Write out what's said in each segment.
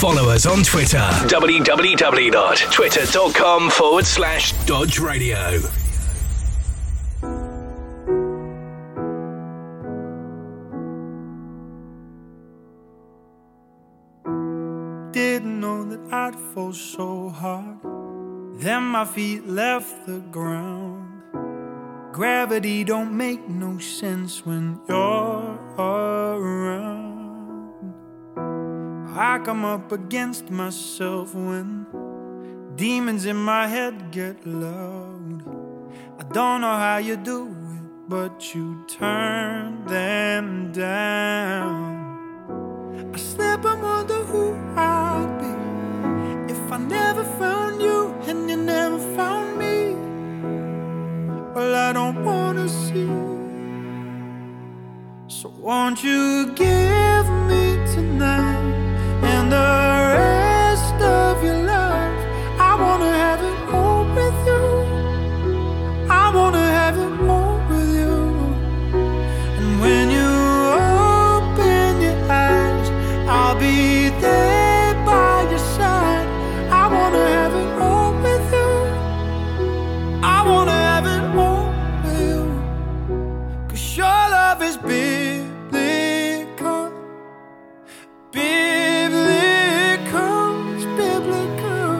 Follow us on Twitter. www.twitter.com/Dodge Radio. Didn't know that I'd fall so hard. Then my feet left the ground. Gravity don't make no sense when you're around. I come up against myself when demons in my head get loud. I don't know how you do it, but you turn them down. I slip and wonder who I'd be if I never found you and you never found me. Well, I don't wanna see. So won't you give me tonight and the rest of your life? I wanna have it all with you. I wanna have it all with you. And when you open your eyes, I'll be there by your side. I wanna have it all with you. I wanna have it all with you. 'Cause your love is biblical. Biblical, it's biblical.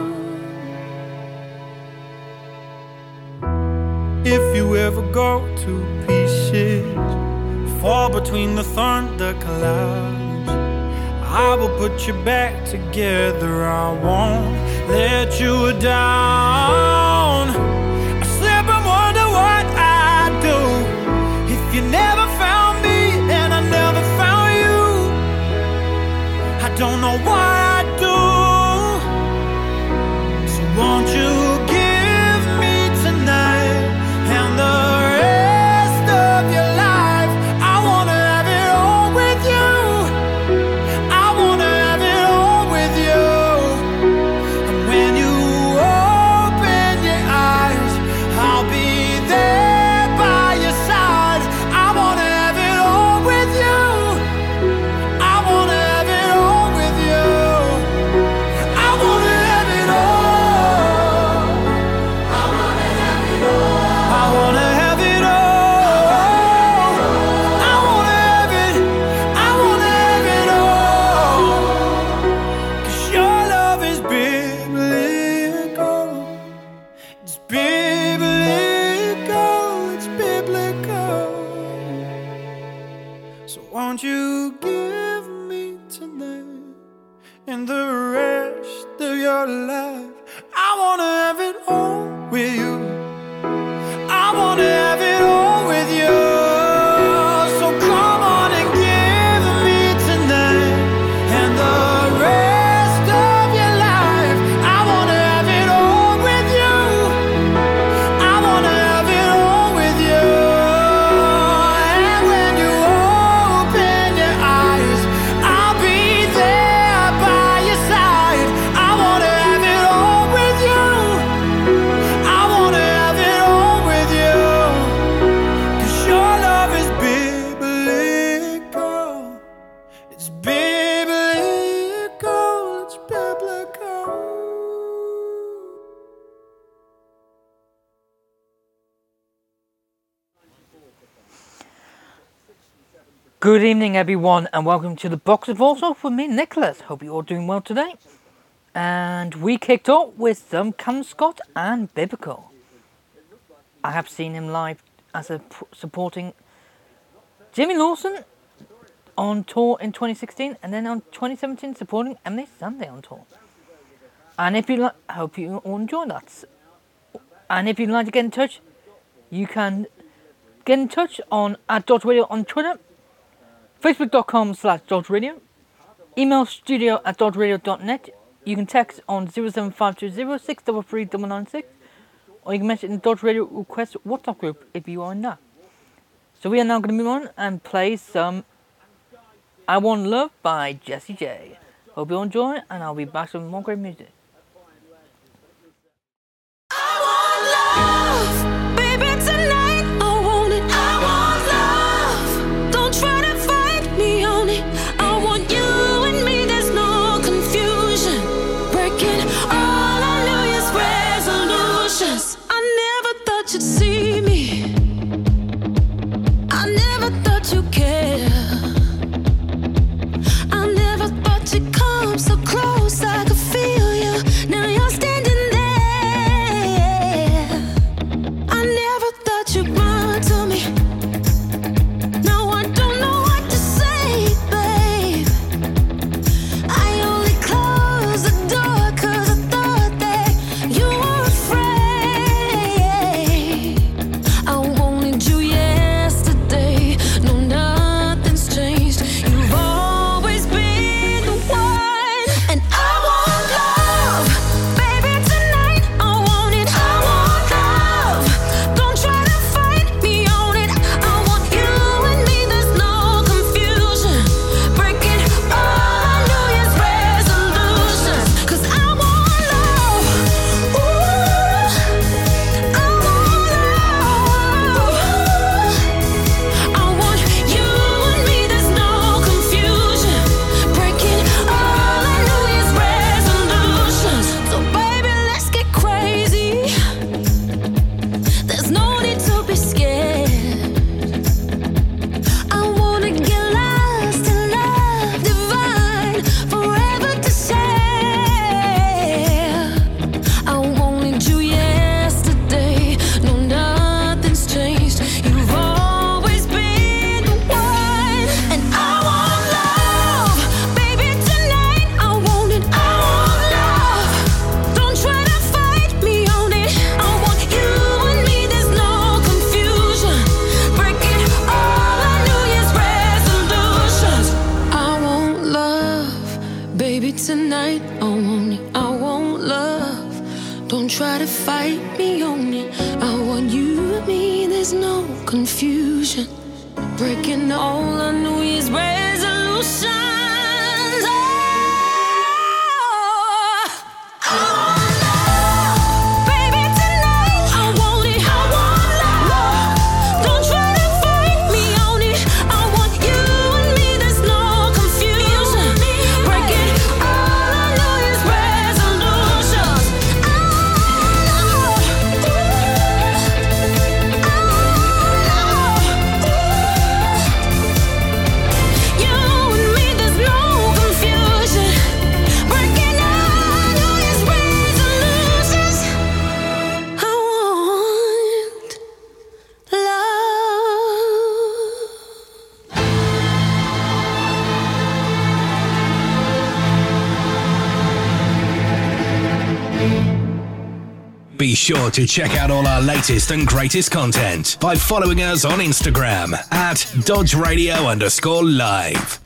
If you ever go to pieces, fall between the thunder clouds, I will put you back together. I won't let you down. I slip and wonder what I'd do if you never found me and I never found you. I don't know what I'd do. So won't you give me tonight and the rest of your life? I wanna have it all with you. I wanna have it all with you. And when you open your eyes, I'll be there by your side. I wanna have it all with you. I wanna have it all with you. I wanna have it all. I wanna have it all. I wanna have it all. I wanna have it. I wanna have it all. 'Cause your love is biblical. It's biblical. It's biblical. So won't you give me tonight and the rest of your life? I wanna have it all with you. I wanna have it all with you. So come on and give me tonight and the rest of your life. I wanna have it all with you. I wanna have it all with you. And when you open your eyes, I'll be there by your side. I wanna have it all with you. I wanna have it all with you. 'Cause your love is biblical. It's biblical. It's biblical. Good evening, everyone, and welcome to the Box of Also with me, Nicholas. Hope you're all doing well today. And we kicked off with some Callum Scott and Biblical. I have seen him live as supporting Jimmy Lawson on tour in 2016, and then on 2017 supporting Emily Sunday on tour. And if you I hope you all enjoy that. And if you'd like to get in touch, you can get in touch on @Dodge Radio on Twitter, Facebook.com/Dodge Radio, email studio@dodgeradio.net. You can text on 07520 633 996, or you can message in the Dodge Radio Request WhatsApp group if you are in that. So we are now going to move on and play some I Want Love by Jessie J. Hope you all enjoy, and I'll be back with more great music. I want love, baby, tonight. I want it. I want love. Don't try to fight me on it. I want you and me. There's no confusion. Baby, tonight I want it, I want love. Don't try to fight me on it. I want you and me, there's no confusion. Breaking all our New Year's resolutions. Be sure to check out all our latest and greatest content by following us on Instagram at DodgeRadio_live.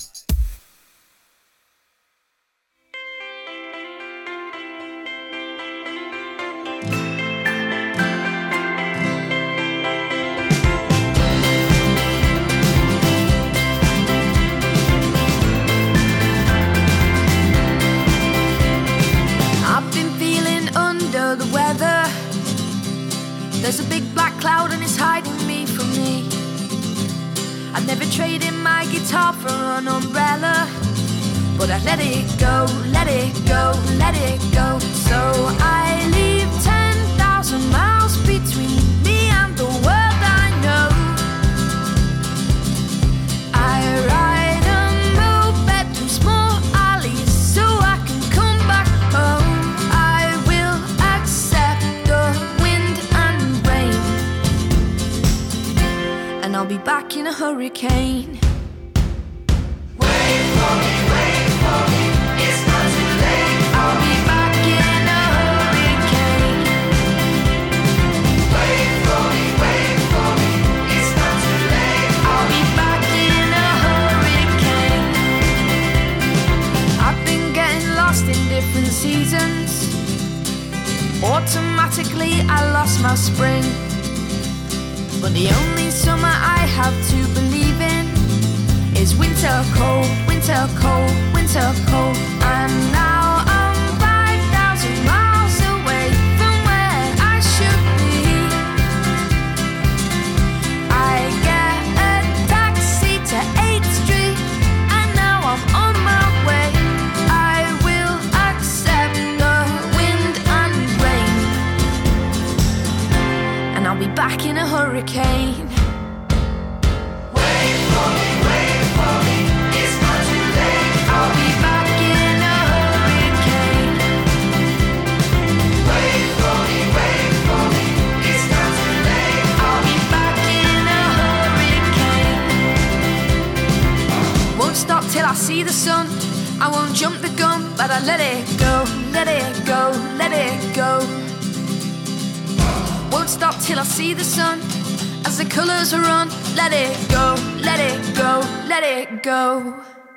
There's a big black cloud and it's hiding me from me. I'd never trade in my guitar for an umbrella, but I let it go, let it go, let it go. So I leave 10,000 miles between me and the world I know. I ride a moped through small alleys so I can come back home. I will accept the wind and rain, and I'll be back in a hurricane. Wait for me, it's not too late. I'll be back in a hurricane. Wait for me, it's not too late. I'll be back in a hurricane. I've been getting lost in different seasons. Automatically I lost my spring, but the only summer I have to believe in is winter cold, winter cold, winter cold. And now I'm 5,000 miles away from where I should be. I get a taxi to 8th Street, and now I'm on my way. I will accept the wind and rain, and I'll be back in a hurricane. Wait for me, it's not too late. I'll be back in a hurricane. Wait for me, it's not too late. I'll be back in a hurricane. Won't stop till I see the sun. I won't jump the gun, but I let it go, let it go, let it go. Won't stop till I see the sun as the colours run. Let it go, let it go, let it go.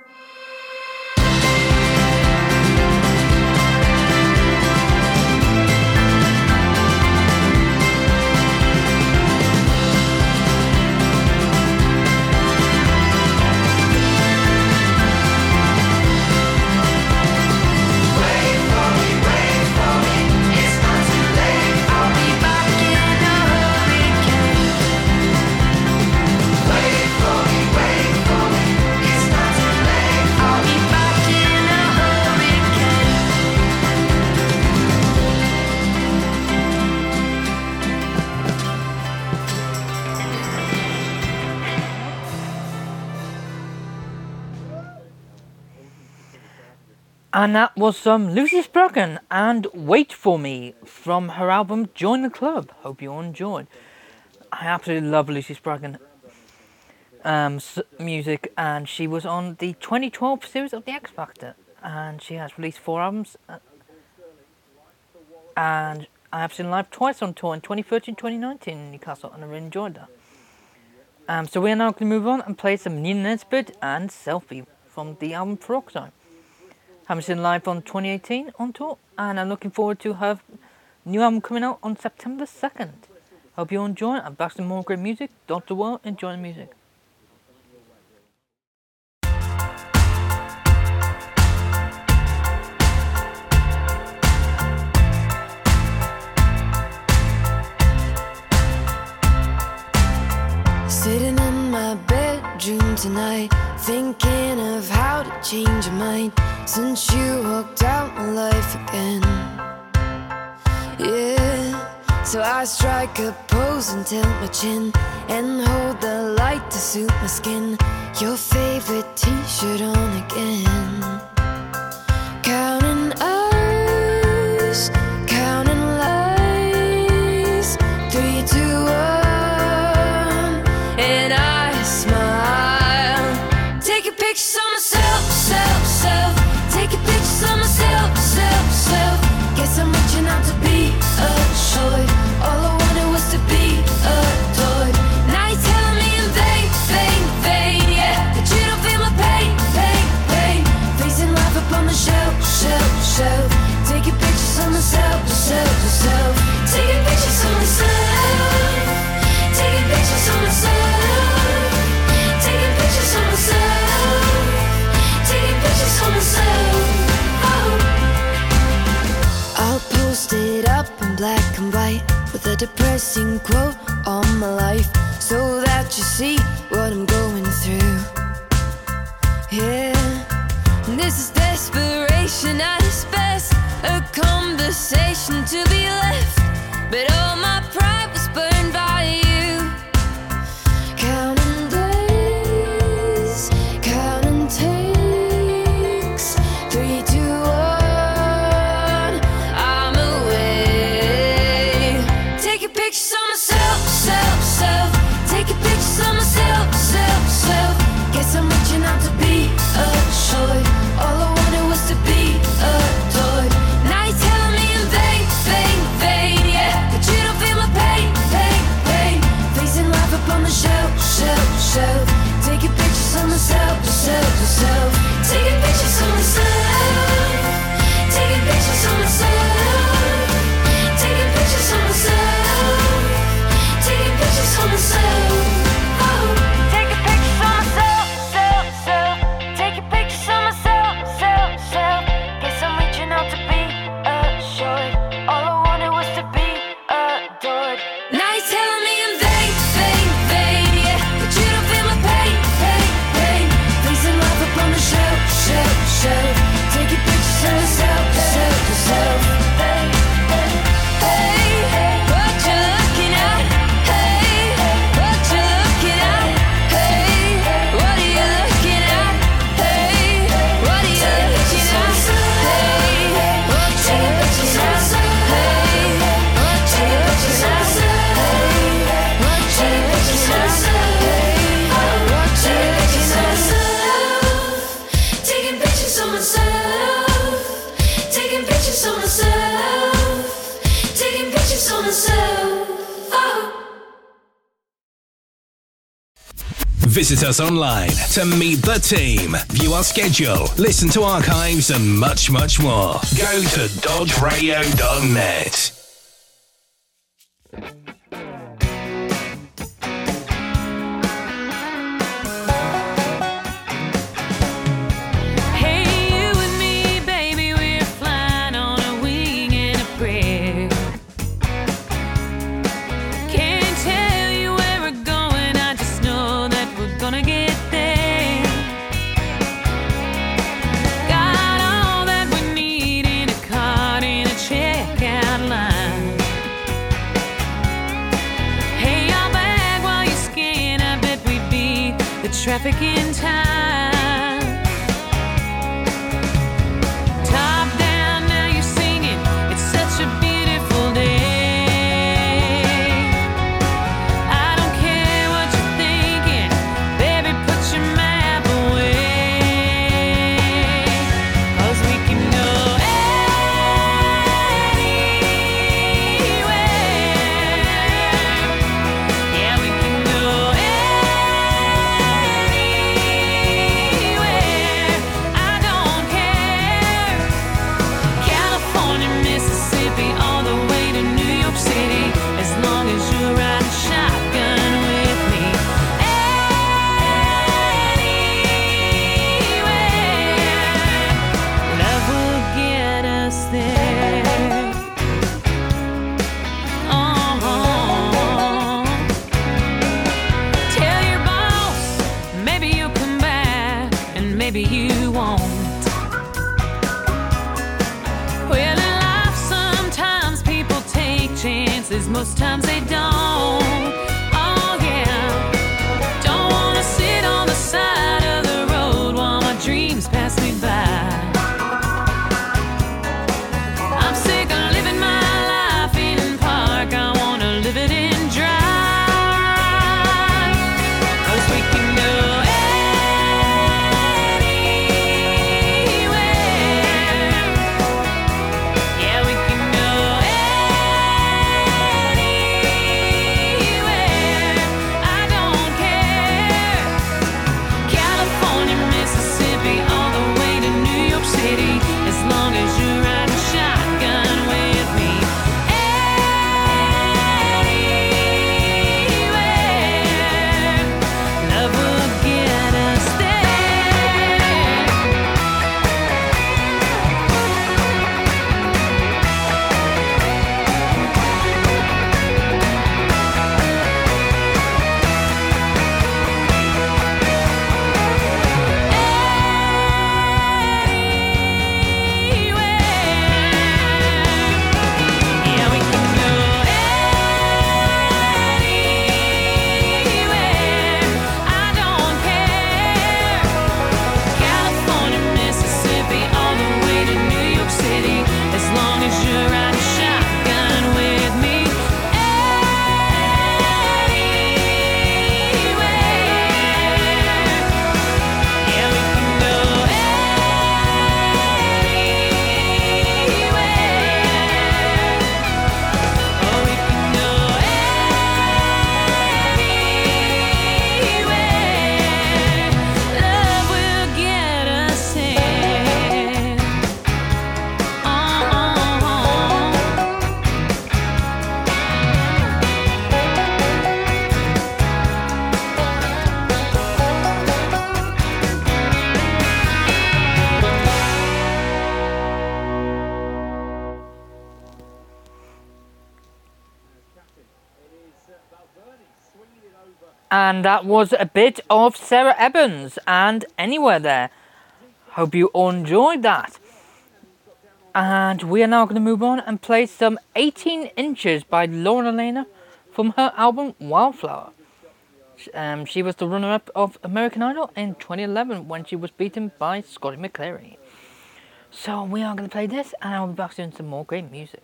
And that was some Lucy Spruggan and Wait For Me from her album Join the Club. Hope you all enjoyed. I absolutely love Lucy Spruggan music, and she was on the 2012 series of The X Factor, and she has released 4 albums, and I have seen live twice on tour in 2013-2019 in Newcastle, and I really enjoyed that. So we are now going to move on and play some Nina Nesbitt and Selfie from the album Peroxide. Hammerstein Live on 2018 on tour, and I'm looking forward to her new album coming out on September 2nd. Hope you enjoy it. I'm back to more great music. Dr. World, enjoy the music. Sitting in my bedroom tonight, thinking of how to change your mind since you walked out my life again. Yeah, so I strike a pose and tilt my chin and hold the light to suit my skin. Your favorite t-shirt on again. Counting us, counting lies. 3, 2, 1, and I smile. Taking pictures of myself, self, self. Taking pictures of myself, self, self. Guess I'm reaching out to be assured. All I wanted was to be adored. Now you're telling me in vain, vain, vain, yeah, that you don't feel my pain, pain, pain. Facing life up on the shelf, shelf, shelf. Taking pictures of myself, myself, myself. Taking pictures of myself. Taking pictures of myself. Taking pictures of myself. Taking pictures of myself. Oh. I'll post it up in black and white with a depressing quote on my life, so that you see what I'm going through. Yeah, and this is desperation at its best, a conversation to be left, but all my pride was burned by you. Counting days, counting takes. 3, 2, 1, I'm away. Taking pictures of myself, self, self. Taking pictures of myself, self, self. Guess I'm reaching out to be assured. All I wanted was to be adored. Now you're telling me in vain, vain, vain, yeah, that you don't feel my pain, pain, pain. Facing life up on the shelf, shelf, shelf. Taking pictures of myself, myself, myself. Taking pictures of myself. Taking pictures of myself. Taking pictures of myself. Taking pictures of myself. Oh. Taking pictures of myself, self, self. Taking pictures of myself, self, self. Guess I'm reaching out to be assured. All I wanted was to be adored. Now you're telling me in vain, vain, vain, yeah, that you don't feel my pain, pain, pain. Facing life up on the shelf, shelf, shelf. Taking pictures of myself, myself, myself. Hey, hey, hey, what you looking at? Hey, what you looking at? Hey, what are you looking at? Hey, what are you looking at? Hey, what you looking at? Hey, what you looking at? Hey, what you looking at? Hey, what you looking at? Taking pictures of myself. Taking pictures of myself. Taking pictures of myself. Oh. Visit us online to meet the team, view our schedule, listen to archives, and much, much more. Go to dodgeradio.net. Hey, you and me, baby, we're flying on a wing and a prayer. Can't tell you where we're going, I just know that we're gonna get there. Got all that we need in a card in a checkout line. Hey, I'll bag while you scan, I bet we beat the traffic in time. Top down, now you're singing. It's such a beautiful day. I don't care what you're thinking, baby, put your map away. 'Cause we can go anywhere. Yeah, we can go anywhere. places, most times they don't. Oh yeah, don't wanna sit on the side of the road while my dreams pass me by. I'm sick of living my life in park, I wanna live it in dry. 'Cause we can go as long as you're riding shotgun with me. Anywhere, love will get us there. And that was a bit of Sarah Evans and Anywhere there. Hope you all enjoyed that. And we are now going to move on and play some 18 Inches by Lauren Elena from her album Wildflower. She was the runner-up of American Idol in 2011 when she was beaten by Scotty McCreery. So we are going to play this and I'll be back soon with some more great music.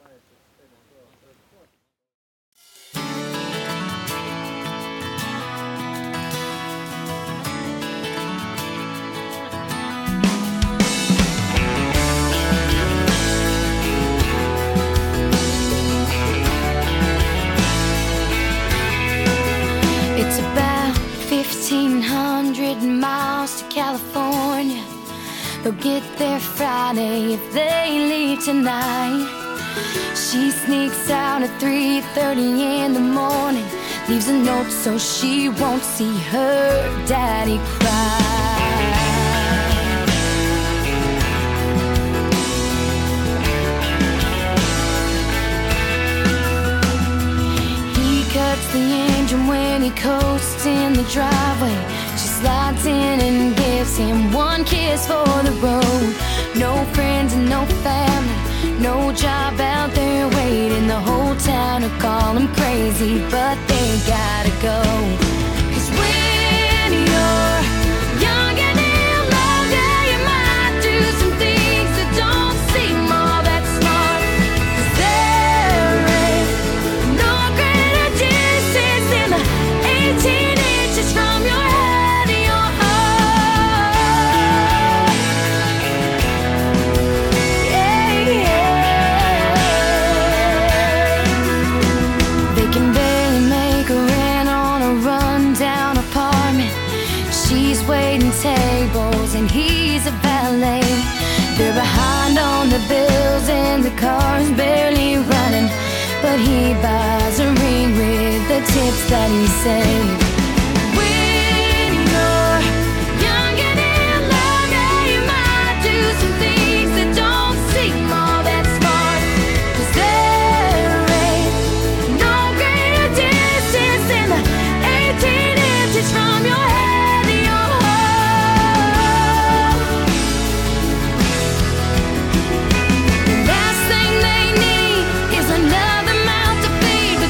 It's about 1,500 miles to California. They'll get there Friday if they leave tonight. She sneaks out at 3:30 in the morning, leaves a note so she won't see her daddy cry. He cuts the engine when he coasts in the driveway. She slides in and gives him one kiss for the road. No friends and no family, no job out there waiting. The whole town will call him crazy, but they gotta go. 'Cause when you're young and in love, yeah, you might do some things that don't seem all that smart. 'Cause there ain't no greater distance than the 18 inches from your head to your heart. Yeah, yeah. They can barely make a rent on a rundown apartment. She's waiting tables and he's a valet. They're behind on the bills and the car's barely running, but he buys a ring with the tips that he saved. When you're young and in love, yeah, you might do some things that don't seem all that smart. 'Cause there ain't no greater distance than the 18 inches from your head to your heart. The last thing they need is another mouth to feed, but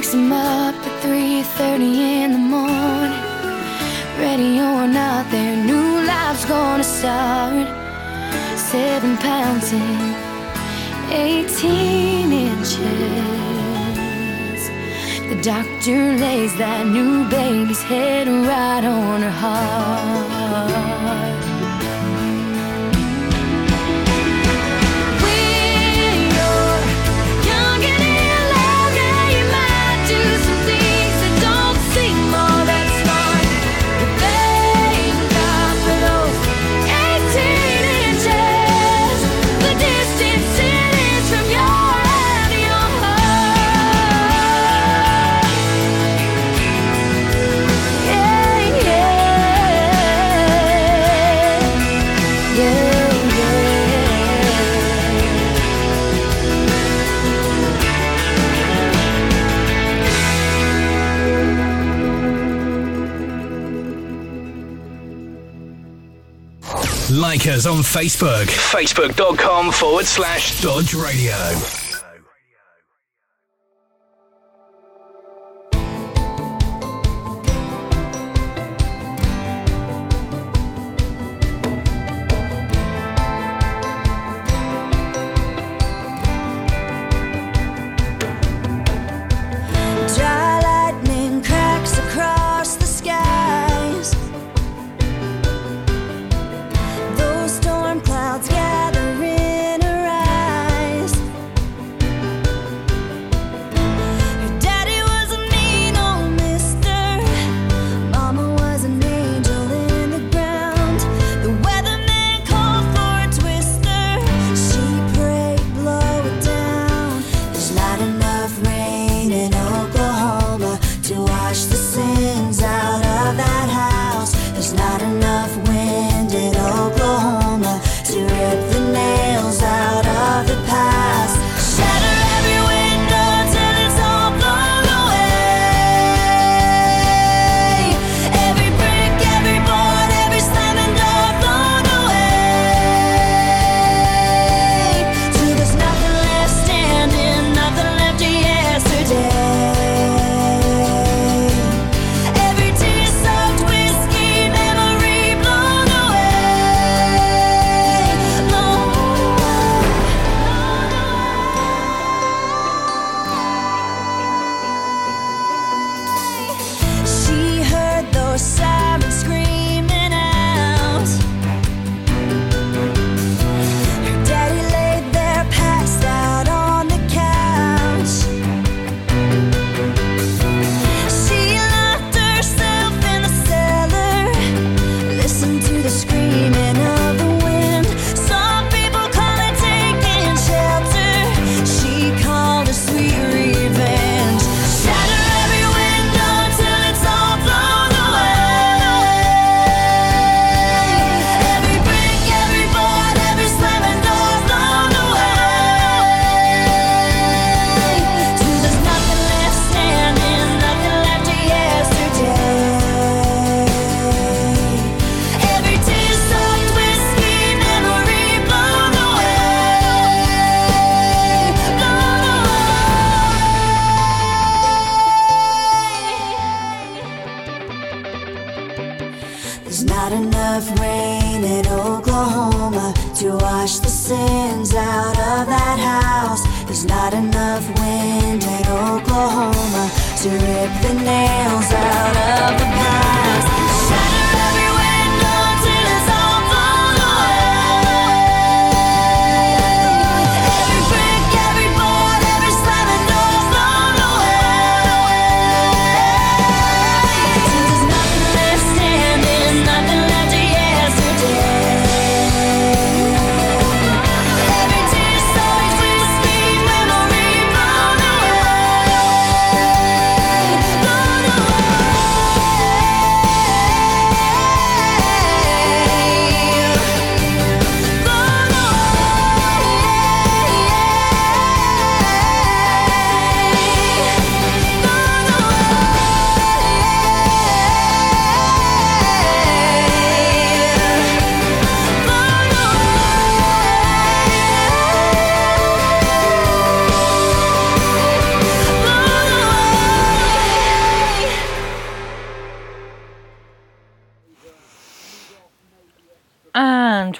wakes him up at 3:30 in the morning. Ready or not, their new life's gonna start. 7 pounds and 18 inches. The doctor lays that new baby's head right on her heart. Like us on Facebook. Facebook.com/Dodge Radio.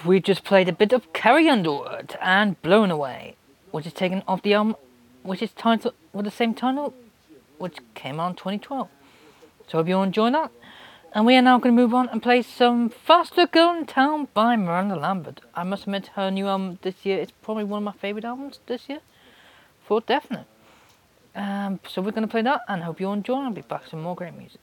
we just played a bit of Carrie Underwood and Blown Away, which is taken off the album, which is titled with the same title, which came out in 2012. So hope you all enjoy that. And we are now going to move on and play some Faster Girl in Town by Miranda Lambert. I must admit, her new album this year is probably one of my favourite albums this year, for definite. So we're going to play that, and hope you all enjoy. I'll be back with some more great music.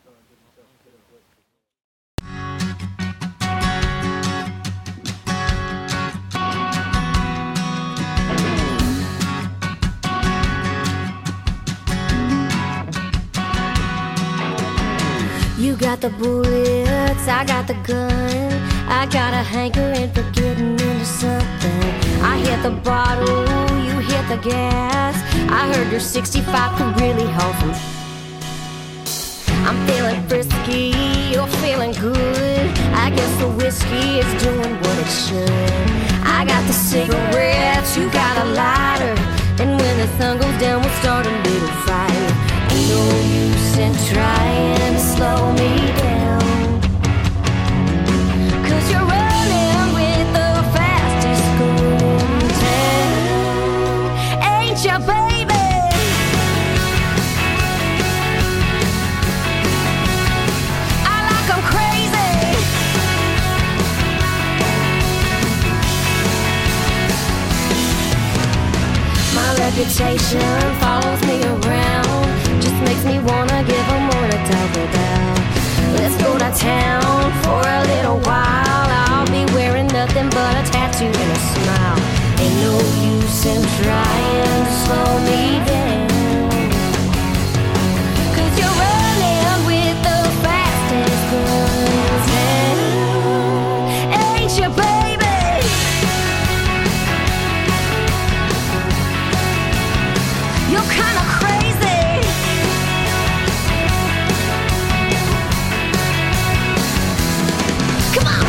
You got the bullets, I got the gun. I got a hankering for getting into something. I hit the bottle, you hit the gas. I heard your 65 could really hold some. I'm feeling frisky, you're feeling good. I guess the whiskey is doing what it should. I got the cigarettes, you got a lighter. And when the sun goes down, we'll start a little fight. Ain't no use in trying to slow me down, 'cause you're running with the fastest girl in town. Ain't ya, baby? I like 'em crazy. My reputation follows me around, just makes me wanna give 'em more to talk about. Let's go to town for a little while. I'll be wearing nothing but a tattoo and a smile. Ain't no use in trying to slow me down, 'cause you're running with the fastest girl in town. Ain't you, baby? You're kinda crazy. Come on.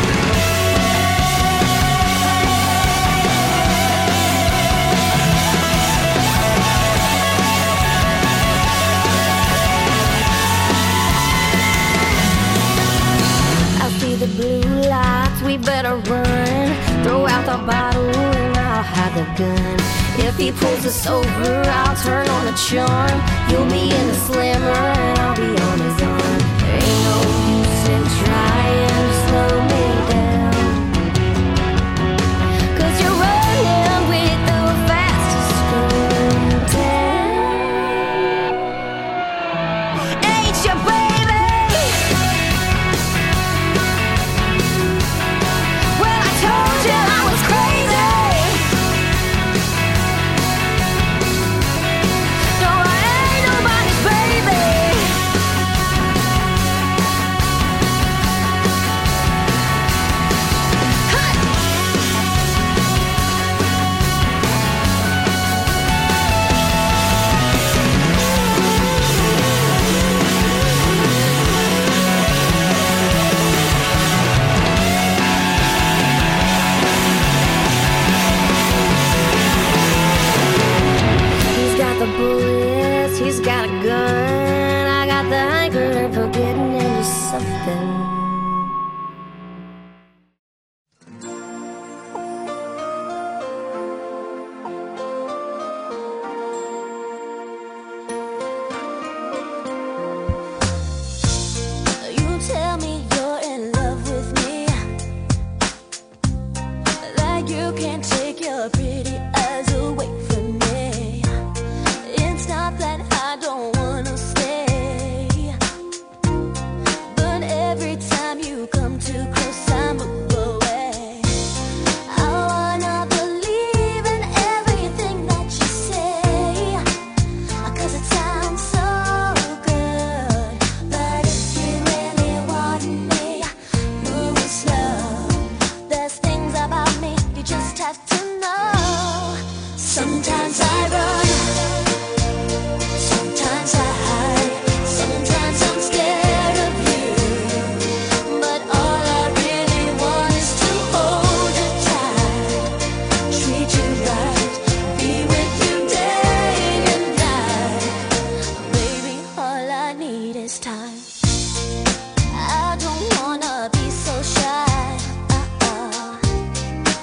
I see the blue lights, we better run. Throw out the bottle and I'll hide the gun. If he pulls us over, I'll turn on the charm. You'll be in the slammer and I'll be on his arm. There ain't no use in trying to slow me down, 'cause you're running with the fastest girl in town. Ain't you, baby? Well, I told you I was crazy. No, I ain't nobody's baby. He's got the bullets, he's got a gun. I got the hankering for getting into something. You tell me you're in love with me, like you can't take your pretty eyes away from me. It's not that I don't wanna stay, but every time you come too close, I move away. I wanna believe in everything that you say, 'cause it sounds so good. But if you really want me, move it slow. There's things about me you just have to know. Sometimes I run, sometimes I hide, sometimes I'm scared of you. But all I really want is to hold you tight, treat you right, be with you day and night. Baby, all I need is time. I don't wanna be so shy.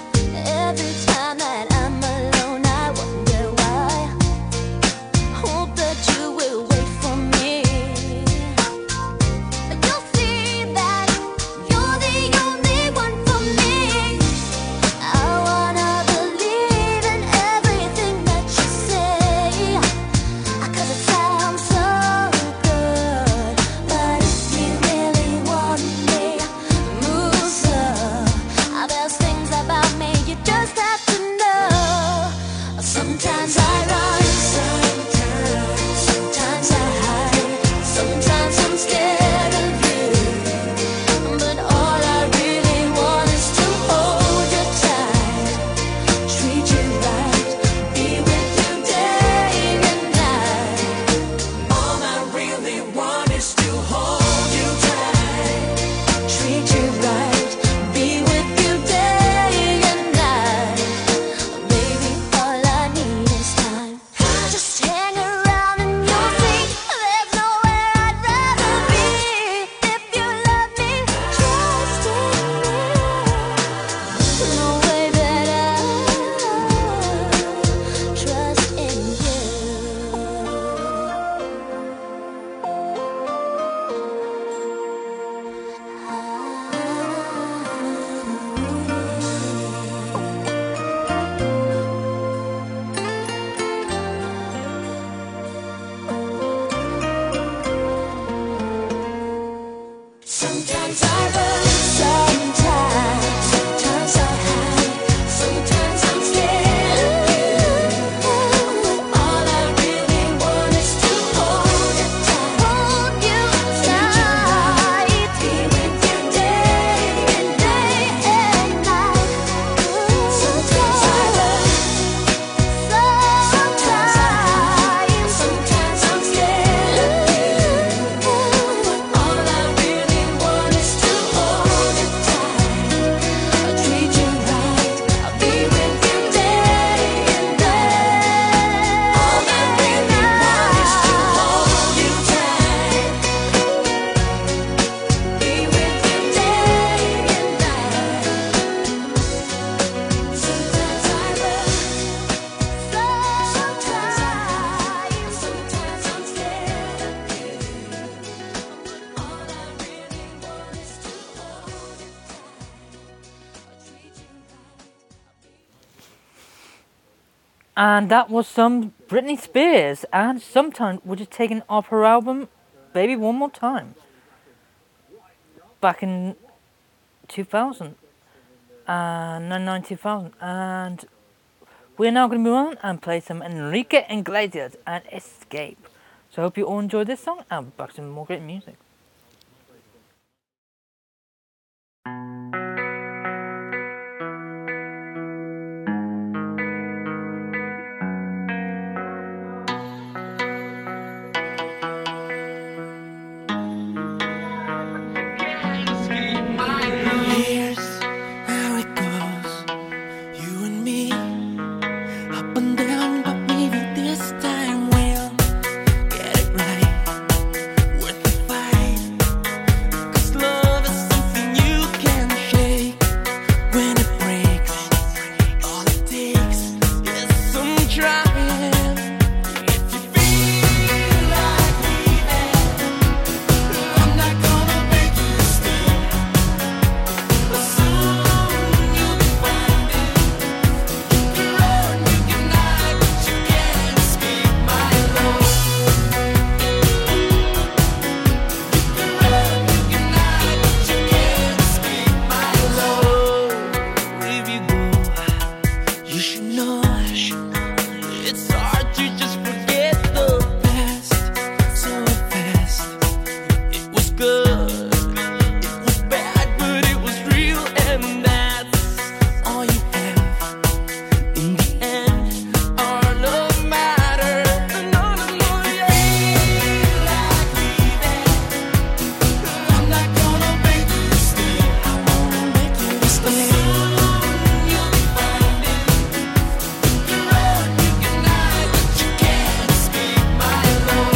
Sometimes I run, sometimes I hide, sometimes I'm scared of you. But all I really want is to hold you tight, treat you right, be with you day and night. All I really want is to hold you tight, treat you right, be with you day and night. Baby, all I need is time. Just hang around and you'll see there's nowhere I'd rather be. If you love me, trust in me. No way that I trust in Sometimes I run, sometimes I hide, sometimes I'm scared of you. All I really want is to hold you tight, be with you day and night. Sometimes I run, sometimes I hide, sometimes I'm scared of you. All I really want is to hold you tight, treat you right, I'll be with you day and night. All I really want is to hold you tight, be with you day and night. Sometimes I run, sometimes I hide, sometimes I'm scared of you. All I really want is to hold you tight, treat you right. And that was some Britney Spears, and Sometimes, which is taken off her album Baby One More Time back in 2000 and 2000. And we're now going to move on and play some Enrique Iglesias and Escape. So I hope you all enjoyed this song, and back to some more great music. Here's how it goes. You and me, up and down, but maybe this time we'll get it right. Worth the fight. 'Cause love is something you can shake. When it breaks, all it takes is some trying. If you feel like leaving, I'm not gonna make you stay. But soon you'll be finding you can run, you can hide, but you can't escape my love. You can run, you can hide, but you can't escape my love. If you go, you should know it's hard to just forget the past so fast. It was good, it was bad, but it was real, and that's all you have. In the end, our love matters. No, yeah. Feel like leaving, I'm not gonna make you stay. I won't make you stay. Soon you'll be finding you can run, you can hide, but you can't escape my love.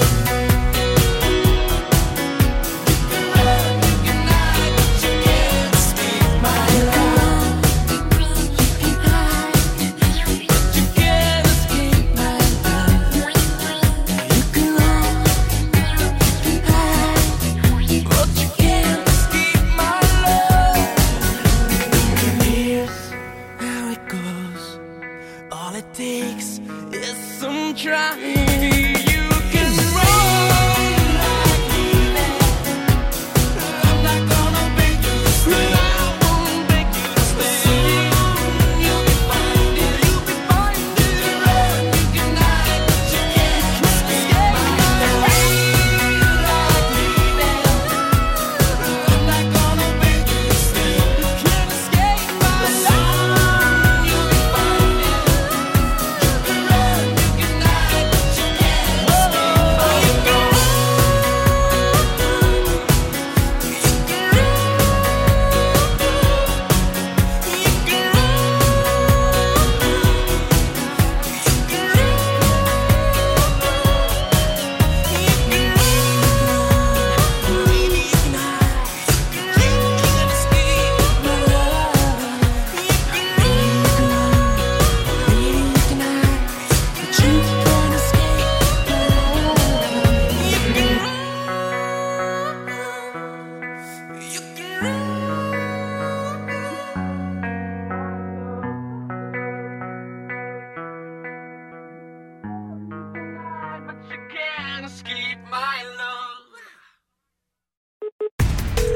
All it takes is some trying. You can run like leaving. I'm not gonna make you stay. I won't make you stay. Soon you'll be finding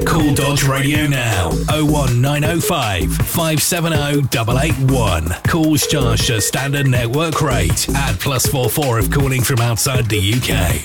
Call Dodge Radio now. 01905 570 881. Calls charged at standard network rate. Add +44 if calling from outside the UK.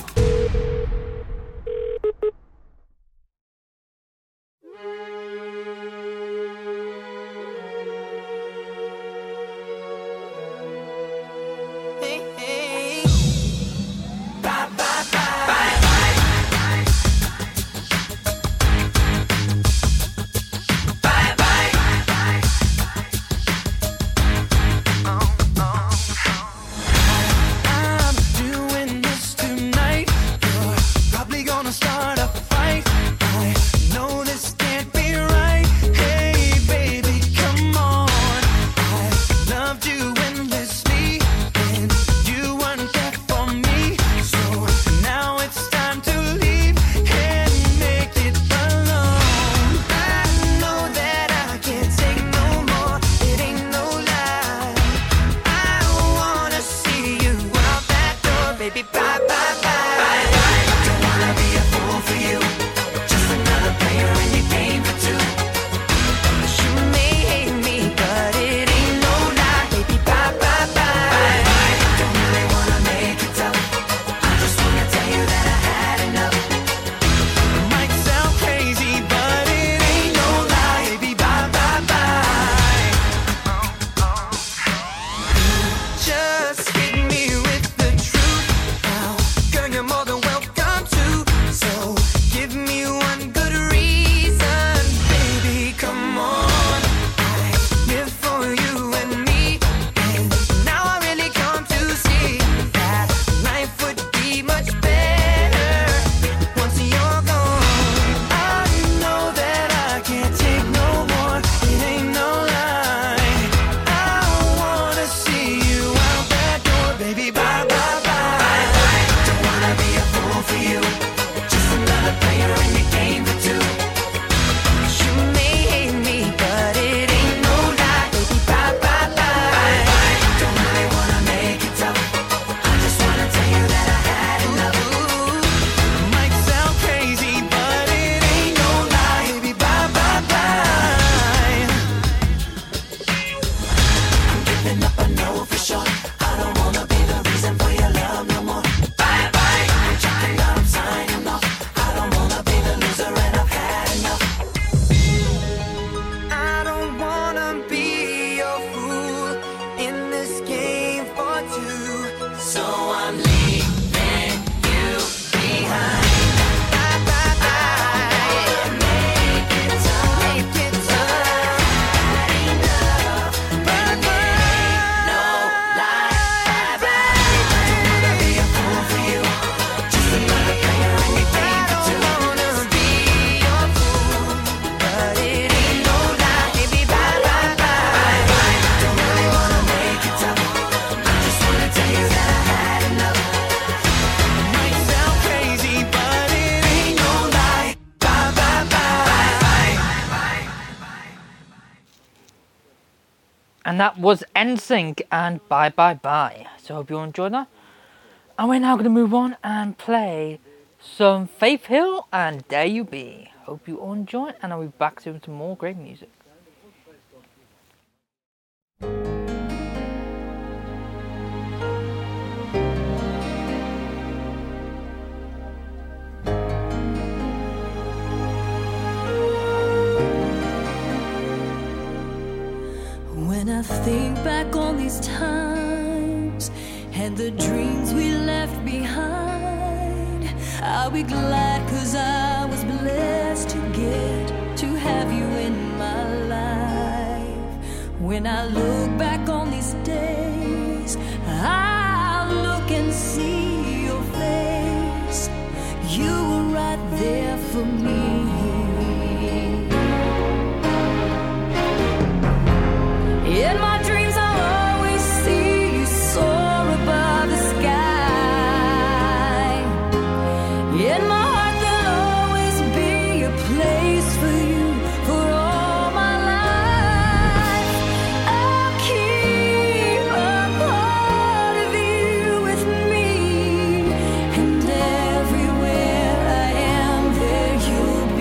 And that was NSYNC and Bye Bye Bye. So I hope you all enjoyed that. And we're now going to move on and play some Faith Hill and Dare You Be. Hope you all enjoy it, and I'll be back soon with some more great music. When I think back on these times and the dreams we left behind, I'll be glad 'cause I was blessed to get to have you in my life. When I look back on these days, I'll look and see your face. You were right there for me. In my dreams I'll always see you soar above the sky. In my heart there'll always be a place for you for all my life. I'll keep a part of you with me, and everywhere I am there you'll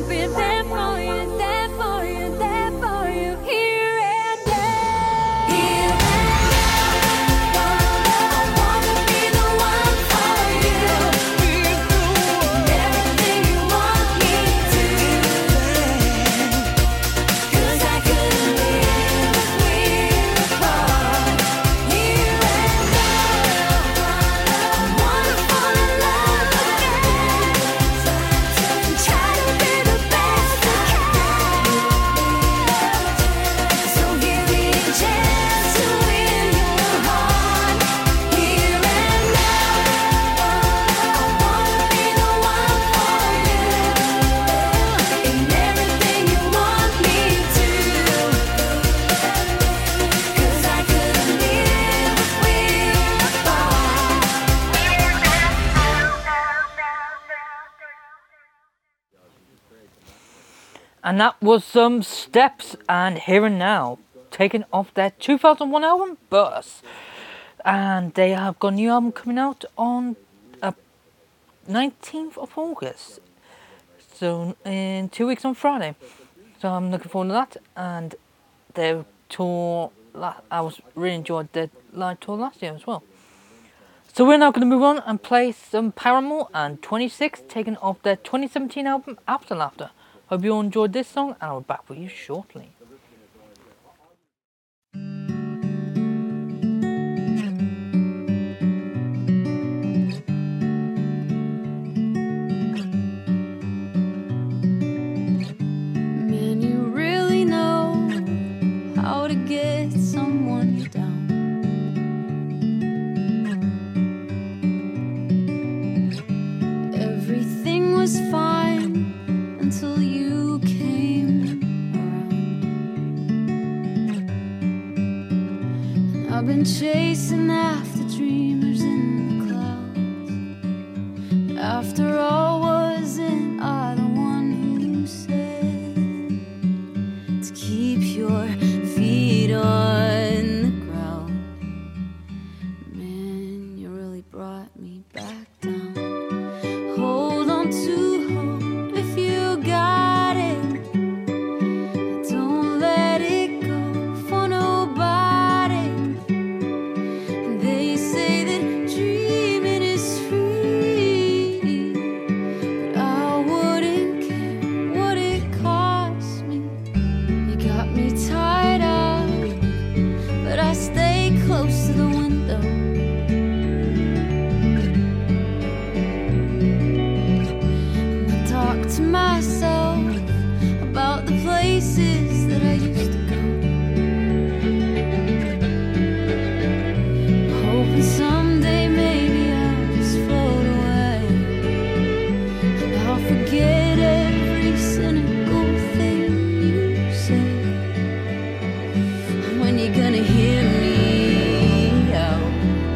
I've been there for you, there for you, there for you, here and now. Here and now. I wanna be the one for you. Everything you want me to. 'Cause I couldn't live if we were apart. Here and now. I wanna fall in love again. And try to be the best I can. So give me a chance to win your heart. Here and now. I wanna be the one for you. In everything you want me to. 'Cause I couldn't live if we were apart. And that was some Steps and Here and Now, taken off their 2001 album, Bus. And they have got a new album coming out on 19th of August. So in 2 weeks on Friday. So I'm looking forward to that. And their tour, I was really enjoyed their live tour last year as well. So we're now going to move on and play some Paramore and 26, taken off their 2017 album, After Laughter. Hope you all enjoyed this song, and I'll be back with you shortly. Man, you really know how to get someone down. Everything was fine until you came around. And I've been chasing after dreamers in the clouds. But after all, wasn't I the one who said to keep your feet on the ground? Man, you really brought me back down. Hold on to hope if you got it. Don't let it go for nobody. They say that dreaming is free, but I wouldn't care what it cost me. You got me tied up, but I stay close to the window. Talk to myself about the places that I used to go. Hoping someday maybe I'll just float away, and I'll forget every cynical thing you say. And when you're gonna hear me out,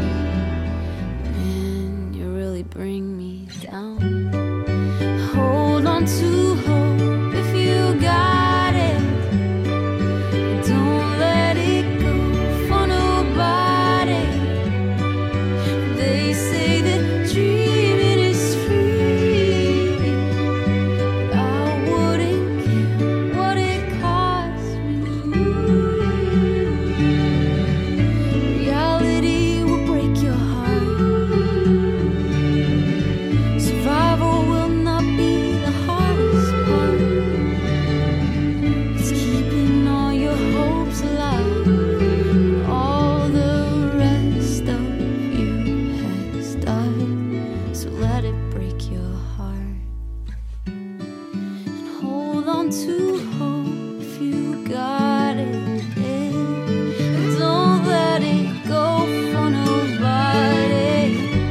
man, you really bring me down. Hold on to hope if you got it. Don't let it go for nobody. They say that dreaming is free, but I wouldn't care what it cost me. Reality will break your heart. Survival will not be the hardest part. It's keeping all your hopes alive. All the rest of you has died. So let it break your heart. And hold on to hope if you got it. And don't let it go for nobody.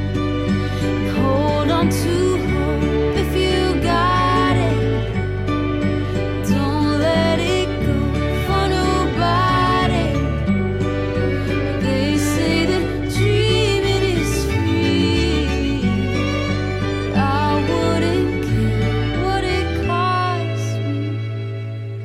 Hold on to hope if you got it. Don't let it go for nobody. They say that dreaming is free, but I wouldn't care what it cost me.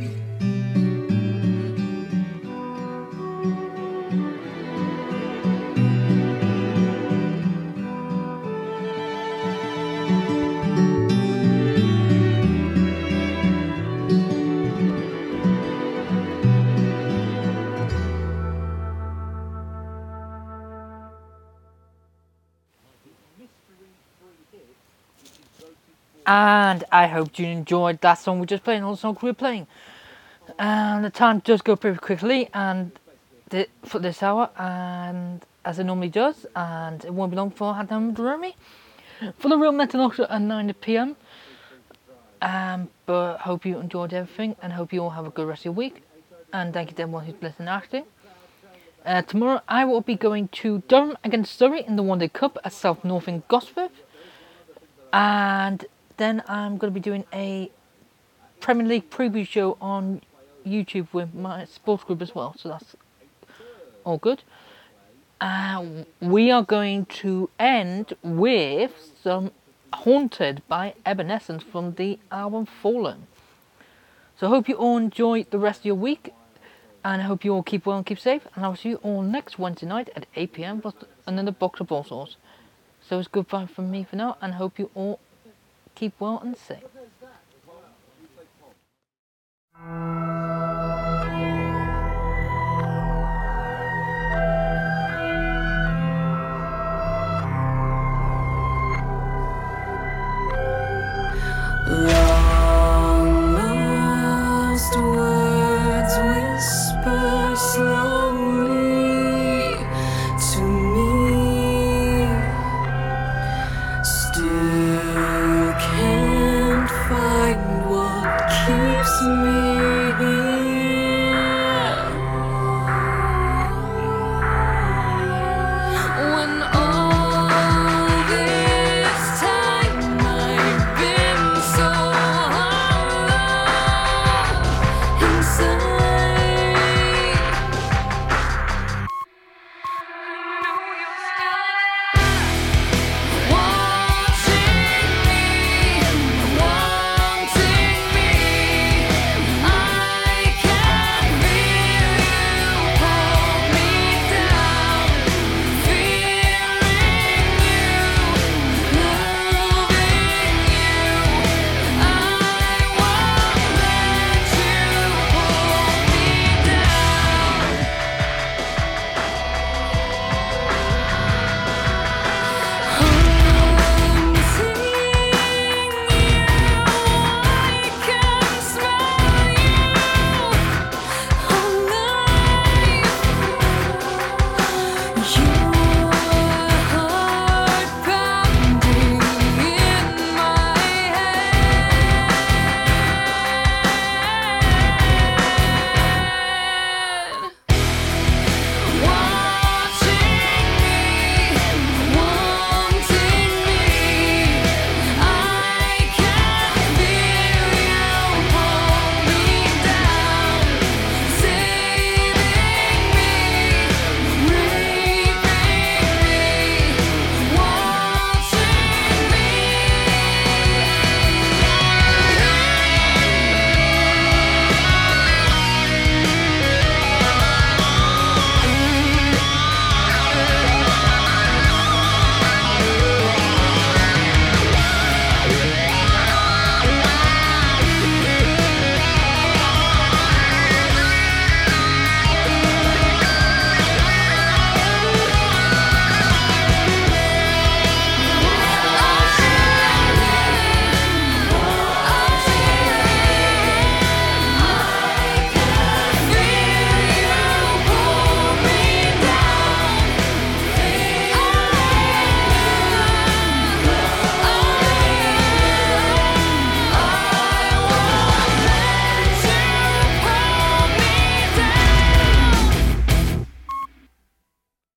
And I hope you enjoyed that song we just played and all the songs we were playing. And the time does go pretty quickly and for this hour, and as it normally does, and it won't be long before I have done with Remy for the Real Mental Doctor at 9 PM. But hope you enjoyed everything and hope you all have a good rest of your week. And thank you to everyone who's listening and acting. Tomorrow I will be going to Durham against Surrey in the One Day Cup at South North in Gosforth. And then I'm going to be doing a Premier League preview show on YouTube with my sports group as well. So that's all good. We are going to end with some Haunted by Evanescence from the album Fallen. So I hope you all enjoy the rest of your week. And I hope you all keep well and keep safe. And I'll see you all next Wednesday night at 8 PM for another box of all sorts. So it's goodbye from me for now. And I hope you all keep well and safe.